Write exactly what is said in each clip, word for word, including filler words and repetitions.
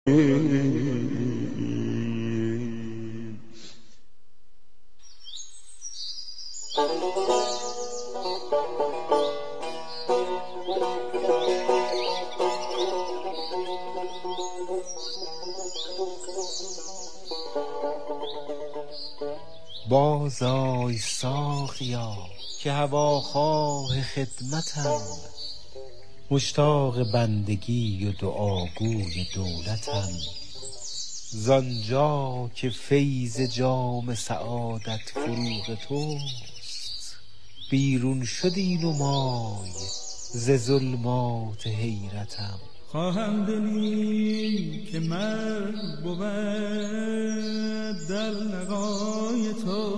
باز آی ساقیا که هواخواه خدمتم، مشتاق بندگی و دعاگوی دولتم. زآنجا که فیض جام سعادت فروغ توست، بیرون شد این و مای ز ظلمات حیرتم. خواهم دلی که مرد بود در لقای تو،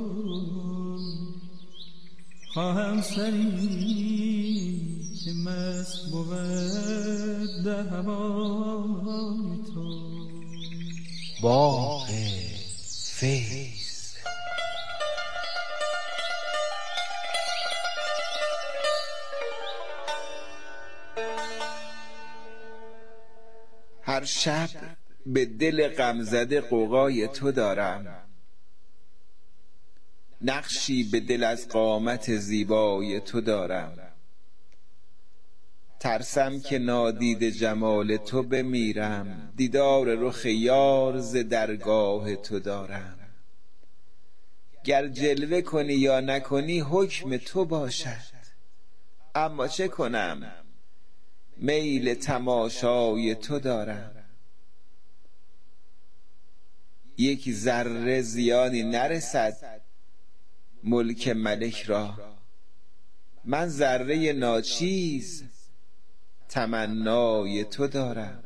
خواهم سری که مست بود در هوای تو. باغ فیض. هر شب به دل غمزده غوغای تو دارم، نقشی به دل از قامت زیبای تو دارم. ترسم که نادیده جمال تو بمیرم، دیدار رخ یار ز درگاه تو دارم. گر جلوه کنی یا نکنی حکم تو باشد، اما چه کنم میل تماشای تو دارم. یک ذره زیانی نرسد ملک ملک را، من ذره ناچیز تمنای تو دارم.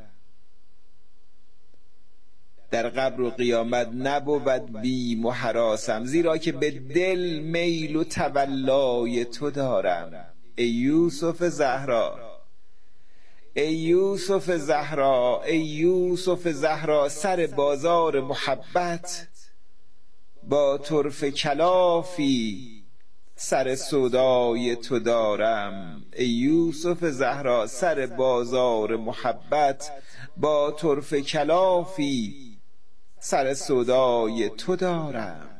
در قبر و قیامت نبود بیم و هراسم، زیرا که به دل میل و تولای تو دارم. ای یوسف زهرا، ای یوسف زهرا، ای یوسف زهرا، سر بازار محبت با طرفه کلافی سر سودای تو دارم. ای یوسف زهرا، سر بازار محبت با طرفه کلافی سر سودای تو دارم.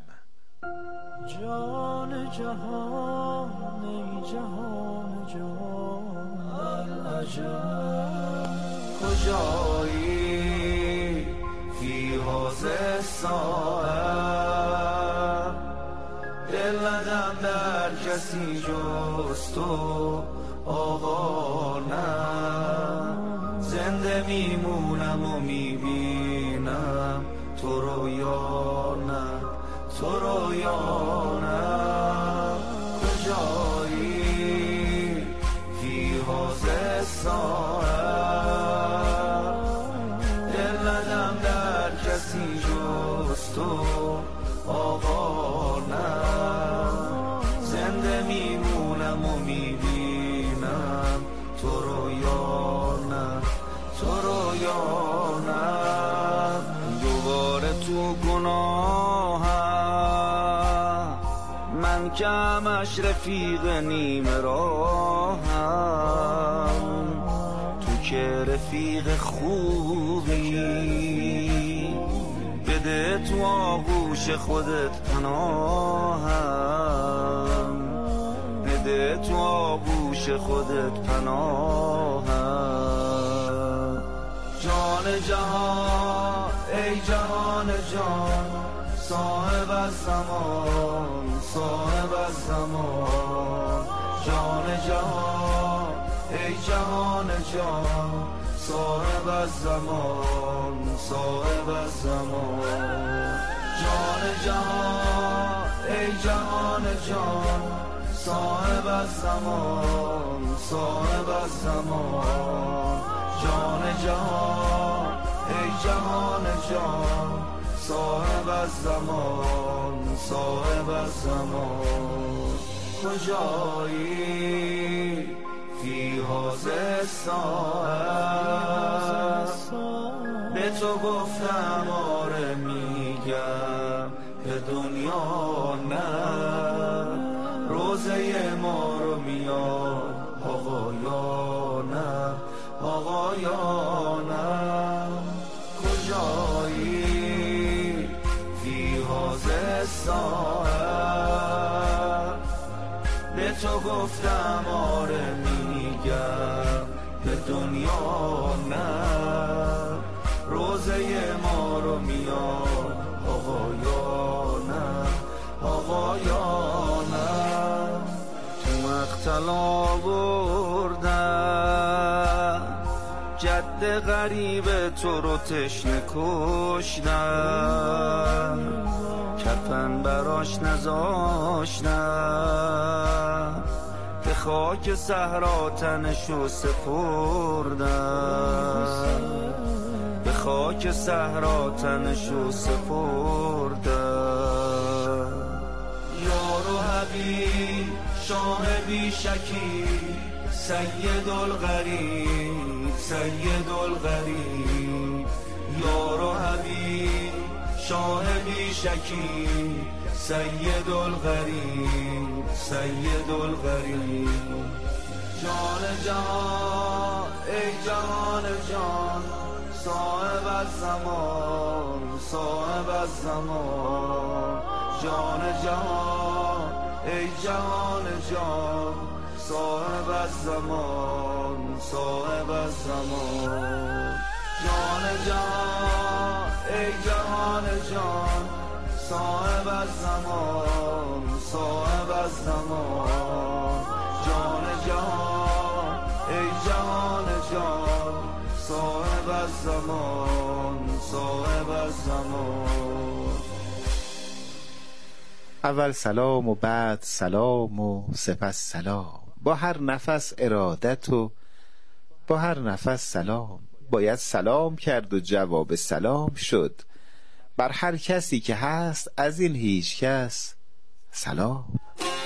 جان جهان، ای جهان جهان، العجب کجایی فی هذه الساعه، دل ندم در کسی جز تو آقا نه. زنده میمونم و میبینم تو رو یا نه، تو رو یا نه. کجایی فی هذه الساعه، دل ندم در کسی جز تو آقا نه. زنده میمونم و میبینم تو رو یا نه، تو رو یا نه. دوباره تو گناهم من که همش رفیق نیمه راهم، تو که رفیق خوبی بده تو آغوش خودت پناهم، بده تو آغوش خودت پناهم. جان جهان، ای جهان جان، صاحب الزمان، صاحب الزمان. جان جهان، ای جهان جان، صاحب الزمان، صاحب الزمان. جان جهان، ای جهان جان، صاحب الزمان، صاحب الزمان. جان جهان، ای جهان جان، صاحب الزمان، صاحب الزمان. کجایی فی هذه الساعه، به تو گفتم آره میگم به دنیا نه. روزه ما رو میاد آقا یا نه، آقا یا نه. ساعت به تو گفتم آره میگم به دنیا نه روزه ما رو میاد آقا یا نه آقا یا نه تو مقتل آوردن جد غریب تو رو تشنه کشتن کفن براش نذاشتن به خاک صحرا تنشو سپردن به خاک صحرا تنشو سپردن یار و حبیب شاه بی شکی سید الغریب سید الغریب یار و حبیب شاه بی شکی سید الغریب سید الغریب جان جهان ای جهان جان صاحب الزمان صاحب الزمان جان جهان ای جهان جان صاحب الزمان صاحب الزمان جان جهان ای جهان جان صاحب الزمان صاحب الزمان جان جهان ای جهان جان صاحب الزمان صاحب الزمان. اول سلام و بعد سلام و سپس سلام، با هر نفس ارادت و با هر نفس سلام. باید سلام کرد و جواب سلام شد، بر هر کسی که هست از این هیچ کس سلام.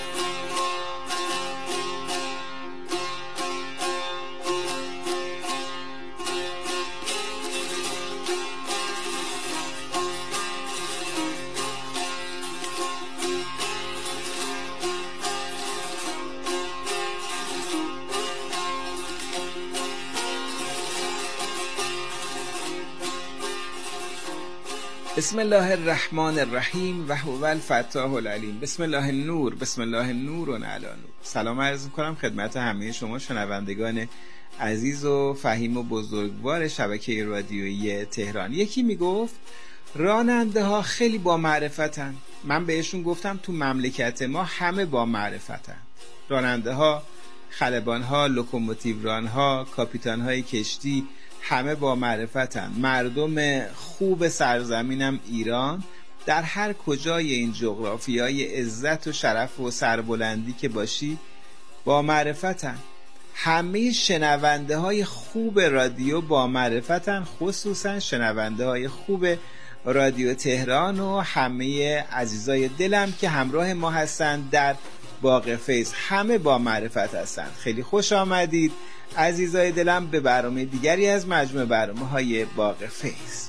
بسم الله الرحمن الرحیم و هو الفتاح العلیم. بسم الله النور، بسم الله نور علی نور. سلام عرض می‌کنم خدمت همه شما شنوندگان عزیز و فهیم و بزرگوار شبکه رادیویی تهران. یکی میگفت راننده ها خیلی با معرفتن. من بهشون گفتم تو مملکت ما همه با معرفتن. راننده ها، خلبان ها، لوکوموتیو ران ها، کاپیتان های کشتی، همه با معرفتن. مردم خوب سرزمینم ایران در هر کجای این جغرافیای عزت و شرف و سربلندی که باشی با معرفتن. همه شنونده های خوب رادیو با معرفتن، خصوصا شنونده های خوب رادیو تهران و همه عزیزای دلم که همراه ما هستن در باغ فیض، همه با معرفت هستن. خیلی خوش آمدید عزیزای دلم به برنامه دیگری از مجموعه برنامه های باغ فیض.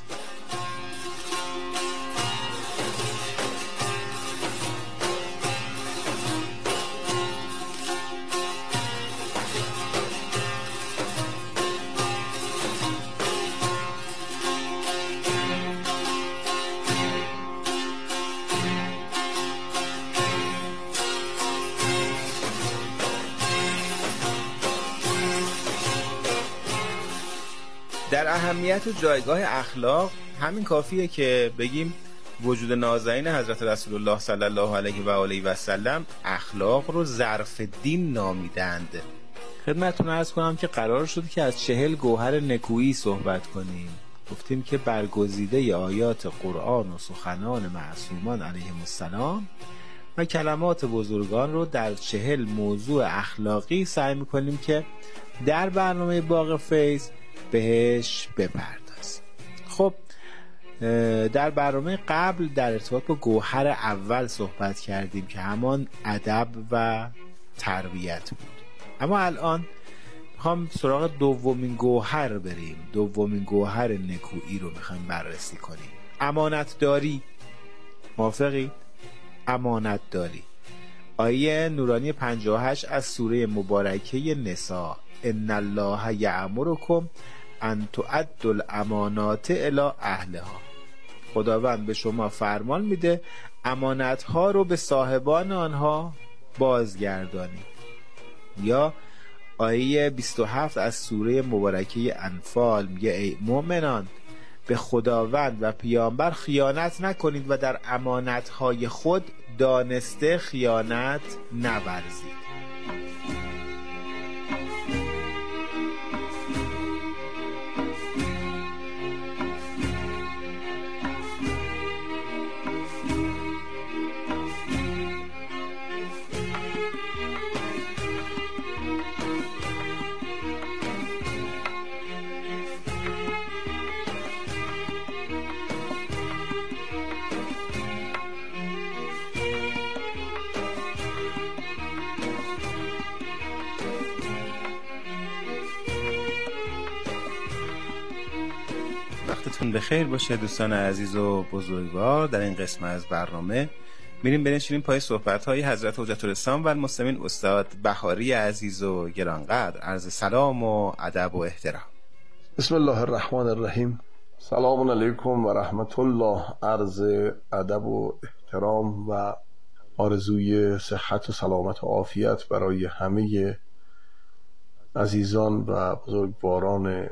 در اهمیت و جایگاه اخلاق همین کافیه که بگیم وجود نازنین حضرت رسول الله صلی الله علیه و آله و سلم اخلاق رو ظرف دین نامیدند. خدمتتون عرض کنم که قرار شد که از چهل گوهر نکویی صحبت کنیم. گفتیم که برگزیده آیات قرآن و سخنان معصومان علیهم السلام و کلمات بزرگان رو در چهل موضوع اخلاقی سعی میکنیم که در برنامه باغ فیض بهش بپردازیم. خب در برنامه قبل در ارتباط با گوهر اول صحبت کردیم که همان ادب و تربیت بود، اما الان میخوام سراغ دومین گوهر بریم. دومین گوهر نکویی رو میخوایم بررسی کنیم. امانت داری. موافقی؟ امانت داری. آیه نورانی پنجاه و هشت از سوره مبارکه نساء: ان الله یأمرکم ان تؤدوا الامانات الی اهلها. خداوند به شما فرمان میده امانتها رو به صاحبان آنها بازگردانید. یا آیه بیست و هفت از سوره مبارکه انفال میگه ای مؤمنان به خداوند و پیامبر خیانت نکنید و در امانتهای خود دانسته خیانت نورزید. وقتتون بخیر باشه دوستان عزیز و بزرگوار. در این قسمت از برنامه میریم بنشینیم پای صحبت‌های حضرت حجت الاسلام و المسلمین استاد بهاری عزیز و گرانقدر. عرض سلام و ادب و احترام. بسم الله الرحمن الرحیم. سلام علیکم و رحمت الله. عرض ادب و احترام و آرزوی صحت و سلامت و عافیت برای همه عزیزان و بزرگواران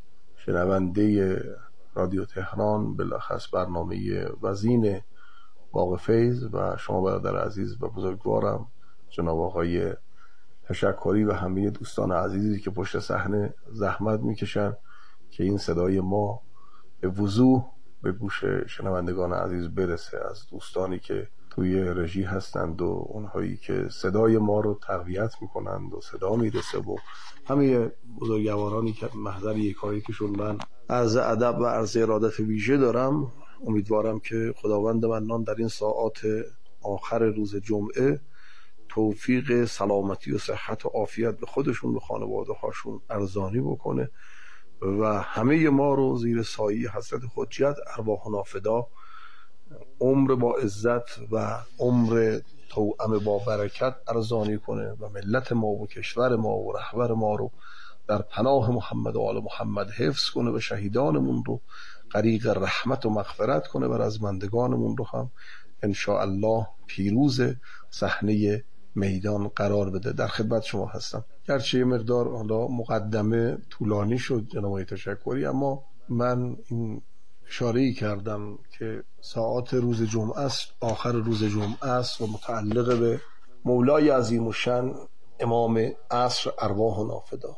شنونده رادیو تهران، بالاخص برنامه وزین باغ فیض و شما برادر عزیز و بزرگوارم جناب آقای تشکری و همه دوستان عزیزی که پشت صحنه زحمت میکشن که این صدای ما به وضوح به گوش شنوندگان عزیز برسه، از دوستانی که توی رژی هستند و اونهایی که صدای ما رو تقویت میکنند و صدا میرسه و همه بزرگوارانی که محضر یکایی کهشون من عرض ادب و عرض ارادت ویژه دارم. امیدوارم که خداوند منان در این ساعات آخر روز جمعه توفیق سلامتی و صحت و عافیت به خودشون، به خانواده هاشون ارزانی بکنه و همه ما رو زیر سایه حضرت حجت ارواحنا فدا، عمر با عزت و عمر توأم با برکت ارزانی کنه و ملت ما و کشور ما و رهبر ما رو در پناه محمد و آل محمد حفظ کنه و شهیدانمون رو غریق رحمت و مغفرت کنه و رزمندگانمون رو هم انشاءالله پیروز صحنه میدان قرار بده. در خدمت شما هستم. گرچه یه مقدار حالا مقدمه طولانی شد جناب تشکری، اما من این اشاره‌ای کردم که ساعات روز جمعه است، آخر روز جمعه است و متعلق به مولای عظیم الشأن امام عصر ارواحنا فدا.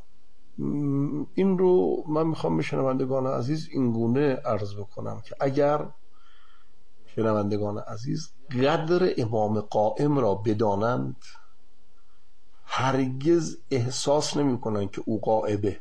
این رو من میخوام به شنوندگان عزیز این گونه عرض بکنم که اگر شنوندگان عزیز قدر امام قائم را بدانند هرگز احساس نمی کنند که او غائبه.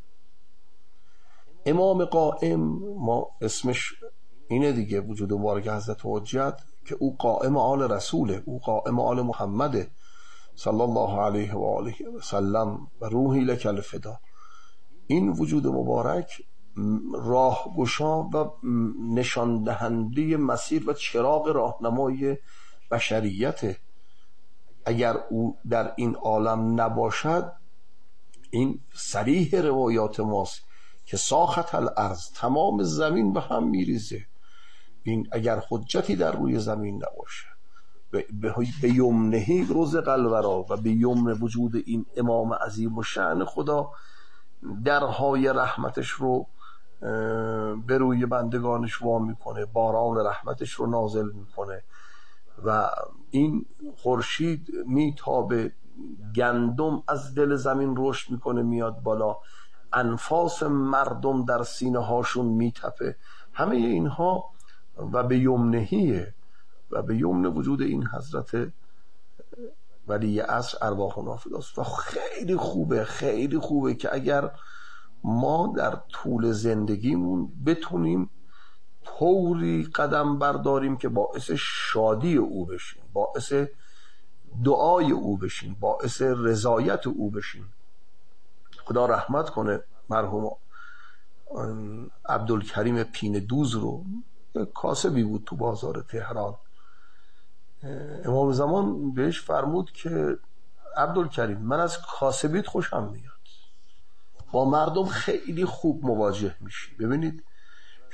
امام قائم ما اسمش اینه دیگه، وجود مبارک حضرت حجت، که او قائم آل رسوله، او قائم آل محمده صلی الله علیه و آله و سلم و روحی لک الفدا. این وجود مبارک راهگشا و نشان دهنده مسیر و چراغ راهنمای بشریت. اگر او در این عالم نباشد، این صریح روایات ماست که ساخت الارض، تمام زمین به هم میریزه. این اگر حجتی در روی زمین نباشه، به یمنه رزق الورا و به یمن وجود این امام عظیم و شأن خدا درهای رحمتش رو به روی بندگانش وا میکنه، باران رحمتش رو نازل میکنه و این خورشید میتابه، گندم از دل زمین رشد میکنه میاد بالا، انفاس مردم در سینه هاشون میتپه. همه اینها و به یمنهیه و به یمن وجود این حضرت ولی عصر ارواحنا فداست. و خیلی خوبه، خیلی خوبه که اگر ما در طول زندگیمون بتونیم طوری قدم برداریم که باعث شادی او بشیم، باعث دعای او بشیم، باعث رضایت او بشیم. خدا رحمت کنه مرحوم عبدالکریم پین دوز رو، کاسبی بود تو بازار تهران. امام زمان بهش فرمود که عبدالکریم من از کاسبیت خوشم میاد، با مردم خیلی خوب مواجه میشی. ببینید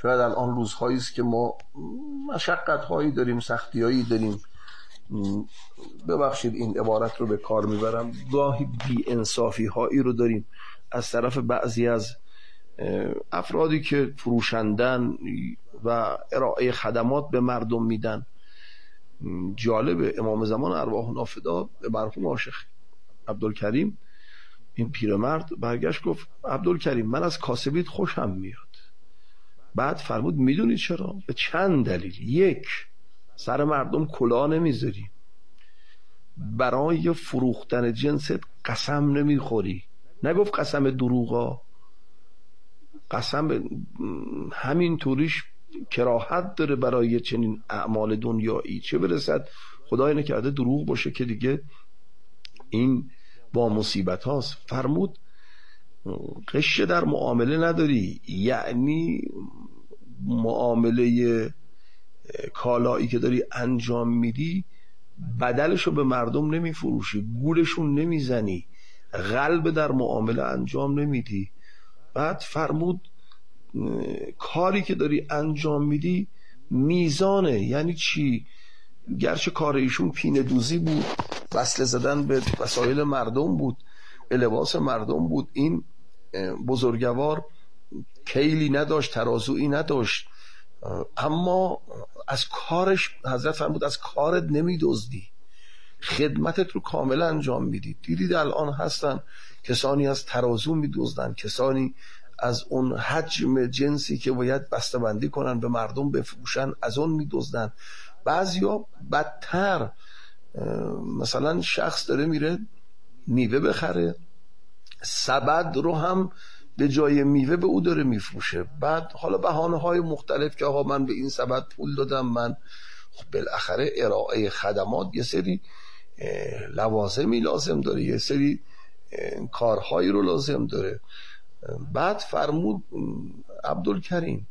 شاید الان روزهایی است که ما مشقت‌هایی داریم، سختی‌هایی داریم، ببخشید این عبارت رو به کار میبرم، گاهی بی‌انصافی هایی رو داریم از طرف بعضی از افرادی که فروشندن و ارائه خدمات به مردم میدن. جالبه امام زمان ارواح نافدا به مرحوم عاشق عبدالکریم، این پیرمرد برگشت گفت عبدالکریم من از کاسبیت خوشم میاد. بعد فرمود میدونید چرا؟ به چند دلیل. یک، سر مردم کلاه نمیذاری، برای فروختن جنست قسم نمیخوری. نگفت قسم دروغا، قسم همین طوریش کراهت داره برای چنین اعمال دنیایی، چه برسد خدای نکرده دروغ باشه که دیگه این با مصیبت هاست. فرمود غش در معامله نداری، یعنی معامله کالایی که داری انجام میدی بدلشو به مردم نمیفروشی، گولشون نمیزنی، قلب در معامله انجام نمیدی. بعد فرمود کاری که داری انجام میدی میزانه. یعنی چی؟ گرچه کار ایشون پینه دوزی بود، وصله زدن به وسایل مردم بود، به لباس مردم بود، این بزرگوار کیلی نداشت، ترازویی نداشت، اما از کارش حضرت فرمود از کارت نمیدزدی، خدمتت رو کامل انجام میدی. دیدید الان هستن کسانی از ترازو میدزدن، کسانی از اون حجم جنسی که باید بسته‌بندی کنن به مردم بفروشن از اون میدزدن. بعضیا بدتر، مثلا شخص داره میره میوه بخره، سبد رو هم به جای میوه به او داره میفروشه. بعد حالا بهانه های مختلف که آقا من به این سبد پول دادم، من خب بالاخره ارائه خدمات یه سری لوازمی لازم داره، یه سری کارهایی رو لازم داره. بعد فرمود عبدالکریم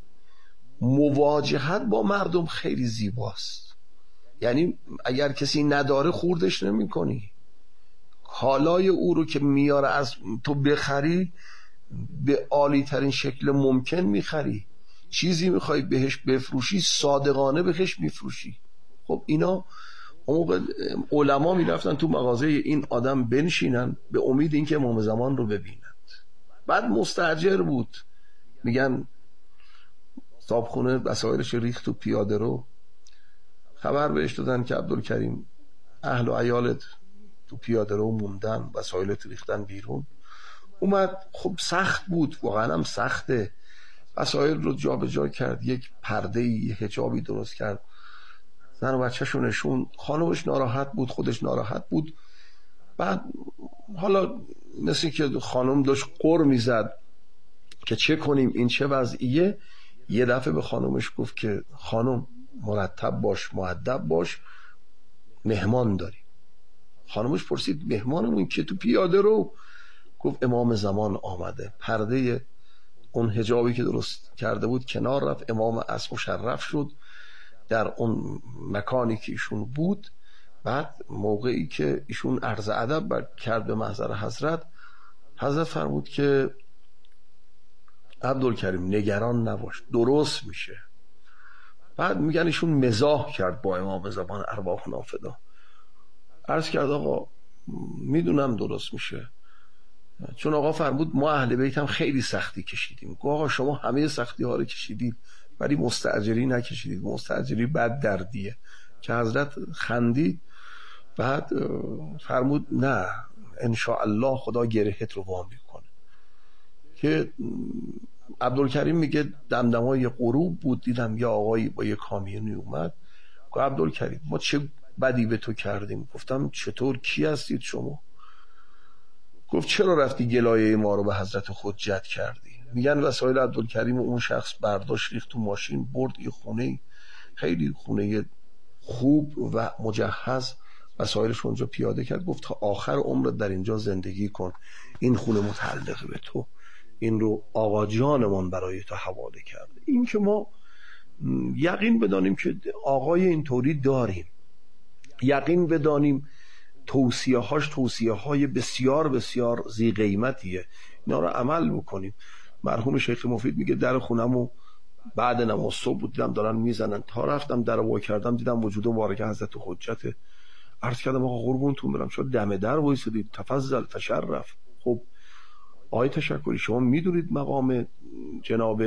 مواجهت با مردم خیلی زیباست، یعنی اگر کسی نداره خوردش نمی کنی، کالای او رو که میاره از تو بخری به عالی ترین شکل ممکن میخری، چیزی میخوای بهش بفروشی صادقانه بهش میفروشی. خب اینا موقع علما میرفتن تو مغازه این آدم بنشینن به امید اینکه امام زمان رو ببینند. بعد مستاجر بود، میگن صابخونه وسایلش ریخت تو پیاده رو، خبر بهش دادن که عبدالکریم اهل و عیالت تو پیاده رو موندن، وسایلت ریختن بیرون. اومد، خب سخت بود، واقعا هم سخته، وسایل رو جا به جا کرد، یک پرده یه حجابی درست کرد، زن و بچه‌شو نشون، خانمش ناراحت بود، خودش ناراحت بود. بعد حالا مثل که خانم داشت قر میزد که چه کنیم این چه وضعیه، یه دفعه به خانمش گفت که خانم مرتب باش، مؤدب باش، مهمان داری. خانمش پرسید مهمانمون که تو پیاده رو؟ گفت امام زمان آمده. پرده اون حجابی که درست کرده بود کنار رفت، امام از مشرف شد در اون مکانی که ایشون بود. بعد موقعی که ایشون عرض ادب کرد به محضر حضرت، حضرت فرمود که عبدالکریم نگران نباش، درست میشه. بعد میگن ایشون مزاح کرد با امام زمان ارواح نافدا، عرض کرد آقا میدونم درست میشه، چون آقا فرمود ما اهل بیت هم خیلی سختی کشیدیم. گفت آقا شما همه سختی ها رو کشیدید ولی مستاجری نکشیدید، مستاجری بد دردیه. که حضرت خندید. بعد فرمود نه انشاءالله خدا گرهت رو وا میکنه. که عبدالکریم میگه دمدمای غروب بود، دیدم یه آقایی با یه کامیونی اومد. گفت عبدالکریم ما چه بدی به تو کردیم؟ گفتم چطور، کی هستید شما؟ گفت چرا رفتی گلایه ما رو به حضرت خود جد کردی؟ میگن وسایل عبدالکریم اون شخص برداشت ریخت تو ماشین، برد یه خونه، خیلی خونه خوب و مجهز، وسایلش اونجا پیاده کرد. گفت تا آخر عمرت در اینجا زندگی کن، این خونه متعلق به تو، این رو آقا جانمان برای تو حواله کرده. این که ما یقین بدانیم که آقای اینطوری داریم، یقین بدانیم توصیه هاش توصیه های بسیار بسیار زی قیمتیه، اینا رو عمل بکنیم. مرحوم شیخ مفید میگه در خونمو بعد نماز صبح بود دیدم دارن میزنن، تا رفتم در وا کردم دیدم وجود مبارک حضرت حجت. عرض کردم آقا قربونتون برم شما دم در وایسادید، تفضل تشرف. خب آقای تشکری شما میدونید مقام جناب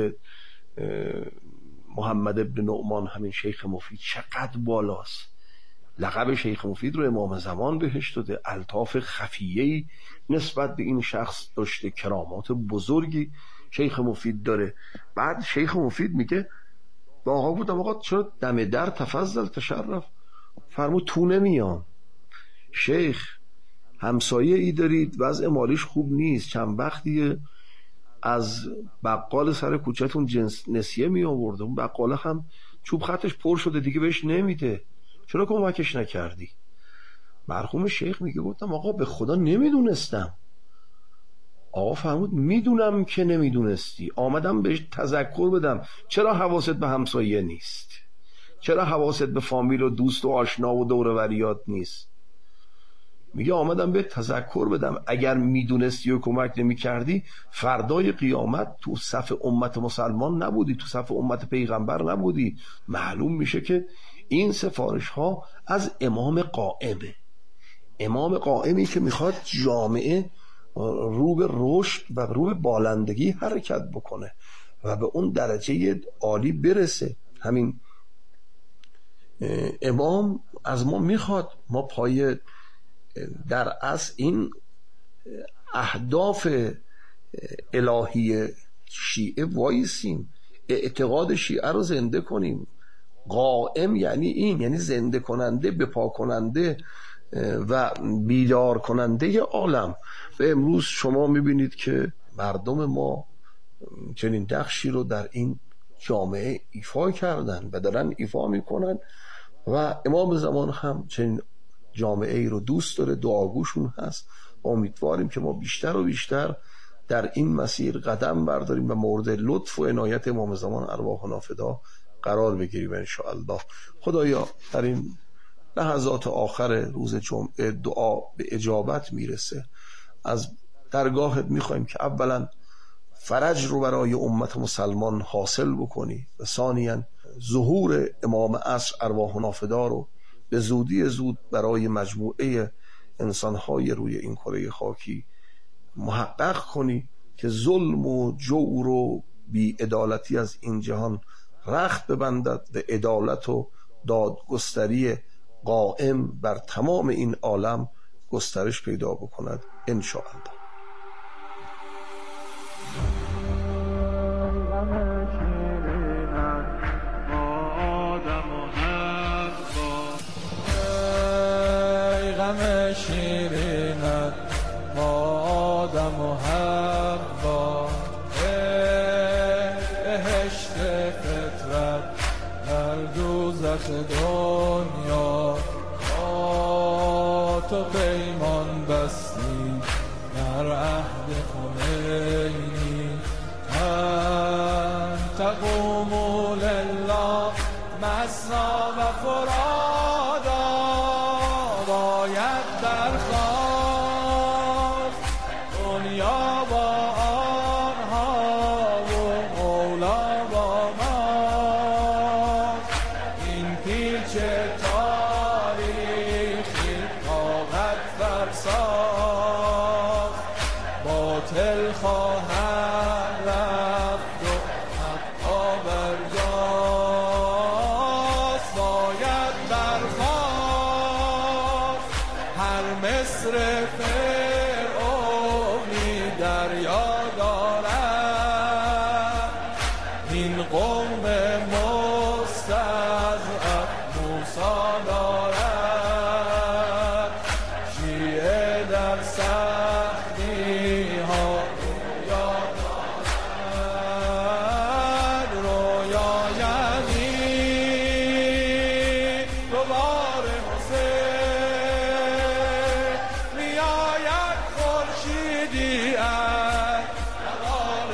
محمد ابن نعمان همین شیخ مفید چقدر بالاست. لقب شیخ مفید رو امام زمان بهش داده، الطاف خفیه‌ای نسبت به این شخص داشته، کرامات بزرگی شیخ مفید داره. بعد شیخ مفید میگه با آقا بودم آقا چرا دم در تفضل تشرف؟ فرمود تو نمیام شیخ، همسایه ای دارید وضع مالیش خوب نیست، چند وقتیه از بقال سر کوچه‌تون جنس نسیه می آورده، اون بقاله هم چوب خطش پر شده دیگه بهش نمیده، چرا کمکش نکردی؟ مرحوم شیخ میگه گفتم آقا به خدا نمیدونستم. آقا فرمود میدونم که نمیدونستی، آمدم بهش تذکر بدم چرا حواست به همسایه نیست، چرا حواست به فامیل و دوست و آشنا و دور و بریات نیست. میگه آمدم به تذکر بدم، اگر میدونستی و کمک نمیکردی فردای قیامت تو صف امت مسلمان نبودی، تو صف امت پیغمبر نبودی. معلوم میشه که این سفارش ها از امام قائمه، امام قائمی که میخواد جامعه رو به رشد و رو به بالندگی حرکت بکنه و به اون درجه عالی برسه. همین امام از ما میخواد ما پای در اصل این اهداف الهی شیعه وایسیم، اعتقاد شیعه رو زنده کنیم. قائم یعنی این، یعنی زنده کننده، بپا کننده و بیدار کننده عالم. و امروز شما میبینید که مردم ما چنین نقشی رو در این جامعه ایفا کردن و دارن ایفا میکنن و امام زمان هم چنین جامعه ای رو دوست داره، دعاگوشون هست. امیدواریم که ما بیشتر و بیشتر در این مسیر قدم برداریم و مورد لطف و عنایت امام زمان ارواح نافدا قرار بگیریم ان شاء الله. خدایا در این لحظات آخر روز جمعه دعا به اجابت میرسه، از درگاهت میخوایم که اولا فرج رو برای امت مسلمان حاصل بکنی و ثانیاً ظهور امام عصر ارواح نافدا رو به زودی زود برای مجموعه انسانهای روی این کره خاکی محقق کنی که ظلم و جور و بی‌عدالتی از این جهان رخت ببندد و عدالت و دادگستری قائم بر تمام این عالم گسترش پیدا بکند ان شاء الله. شیرینت آدم و حوا، بهشت فطرت در دوزخ دنیا، با تو پیمان بستی در عهد خمینی، من تقوم لله مثنا و فرادا، باید برخواست دنیا با آنها و مولا با ما. این پیچ تاریخی طاقت فرساخت، باطل خواهد رفت و حقا برجاست. باید برخواست هر مصر فرعونی دریا دارد، این قوم مستضعف موسی دارد. شیعه در سختی ها رویا دارد، رویا یعنی دوبار حسین میآید خورشیدی از نوار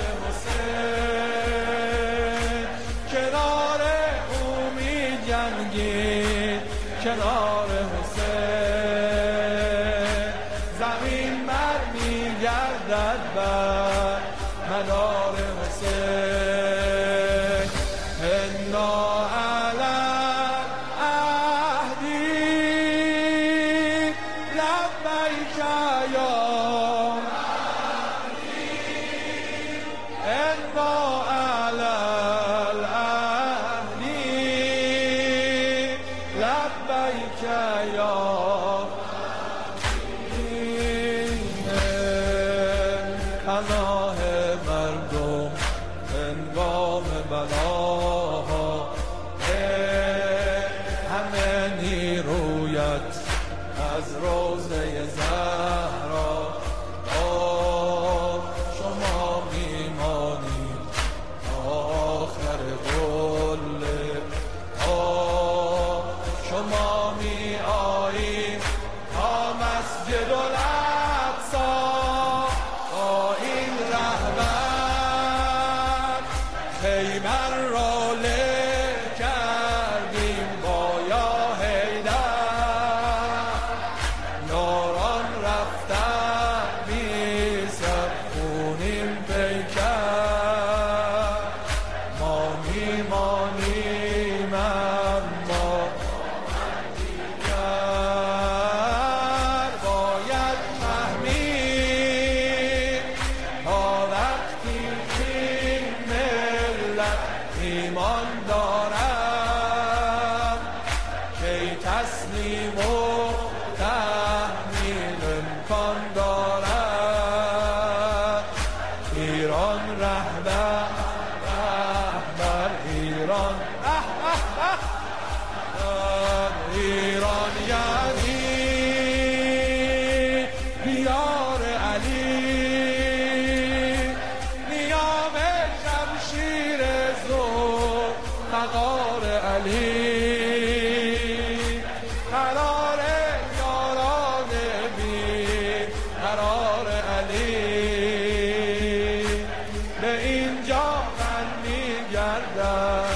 حسین، کنار او می جنگید کنار حسین، زمین بر می گردد بر مدار حسین. على عهدی لبیک یا انا على العهدی لبیک یا پناه مردم هنگام بلاها همه نیرویت از روزه زهرا شما میمانید آخر قله شما می آیید تا مسجد الاقصی با این رهبر خیبر را له کردیم با یا حیدر یاران رفتن بی سبخونیم پیکر ما میمانیم اما باید فهمید تا وقتی این ملت ایمان دارد که تسلیم و تحمیل امکان دارد ایران رهبر رهبر ایران اه اه اه ایران یعنی دیار علی نیام شمشیر زور فقار علی قرار یاران بی قرار علی به اینجا من میگردم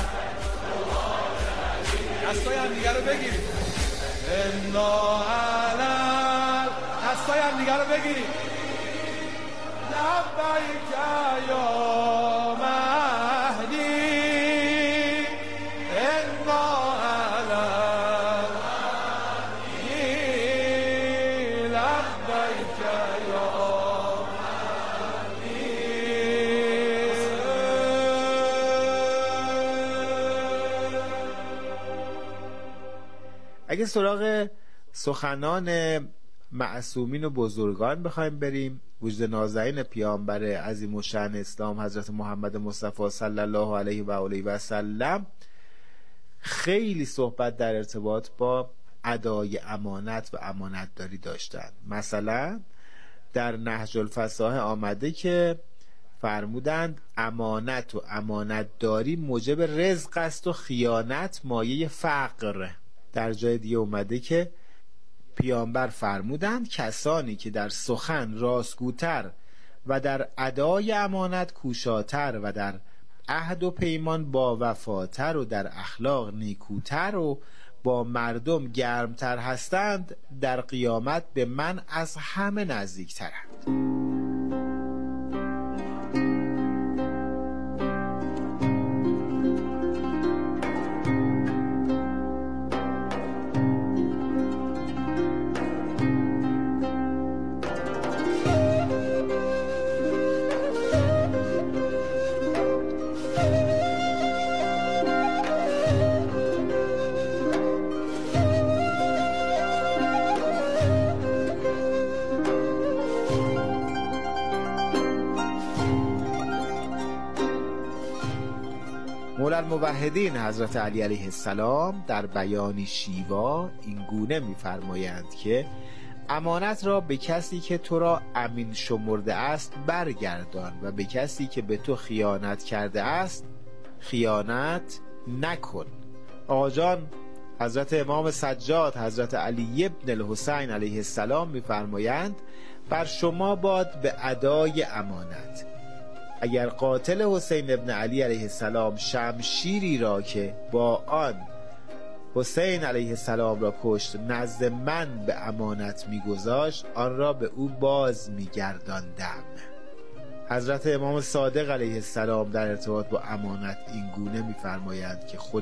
دستای هم دیگر رو بگیرید انا علم دستای هم دیگر رو بگیرید لبیک یا مهدی انا علم لبیک یا اگه سراغ سخنان معصومین و بزرگان بخوایم بریم، وجود نازنین پیامبر عظیم الشأن اسلام حضرت محمد مصطفی صلی الله علیه و آله و سلم خیلی صحبت در ارتباط با ادای امانت و امانتداری داشتن. مثلا در نهج الفصاحه آمده که فرمودند امانت و امانتداری موجب رزق است و خیانت مایه فقر. در جای دیگه اومده که پیامبر فرمودند کسانی که در سخن راستگوتر و در ادای امانت کوشاتر و در عهد و پیمان با وفاتر و در اخلاق نیکوتر و با مردم گرمتر هستند در قیامت به من از همه نزدیکترند. موحدین حضرت علی علیه السلام در بیان شیوا این گونه می‌فرمایند که امانت را به کسی که تو را امین شمرده است برگردان و به کسی که به تو خیانت کرده است خیانت نکن. آقا جان حضرت امام سجاد حضرت علی ابن الحسین علیه السلام می‌فرمایند بر شما باد به ادای امانت. اگر قاتل حسین ابن علی علیه السلام شمشیری را که با آن حسین علیه السلام را کشت نزد من به امانت میگذاشت آن را به او باز میگرداندم. حضرت امام صادق علیه السلام در ارتباط با امانت این گونه میفرمایند که خود